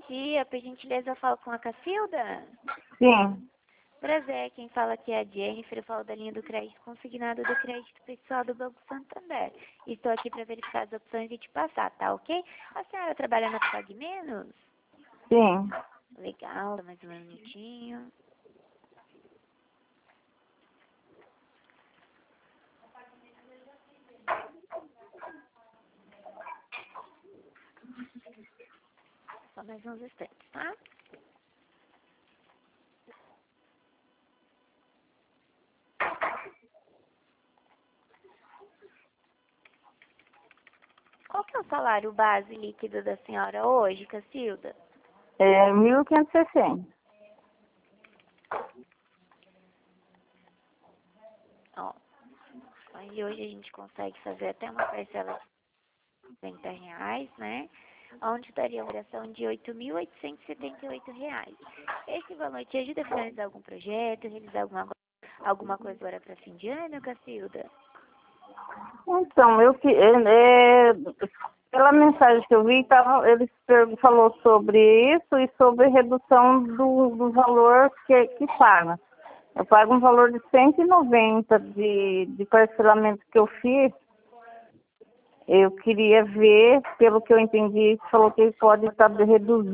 dia, por gentileza eu falo com a Cacilda? Sim. Prazer, quem fala aqui é a Jennifer, eu falo da linha do crédito consignado do crédito pessoal do Banco Santander. Estou aqui para verificar as opções e te passar, tá ok? A senhora trabalha na Pague Menos? Sim. Legal, mais um minutinho. Só mais uns instantes, tá? Qual que é o salário base líquido da senhora hoje, Cacilda? É 1.560. Ó, aí hoje a gente consegue fazer até uma parcela de R$ 50, né? Onde daria uma variação de R$ 8.878. Esse valor te ajuda a finalizar algum projeto, realizar alguma coisa agora para fim de ano, Cacilda? Então, pela mensagem que eu vi, ele falou sobre isso e sobre redução do valor que paga. Eu pago um valor de 190 de parcelamento que eu fiz. Eu queria ver, pelo que eu entendi, falou que ele pode estar reduzindo.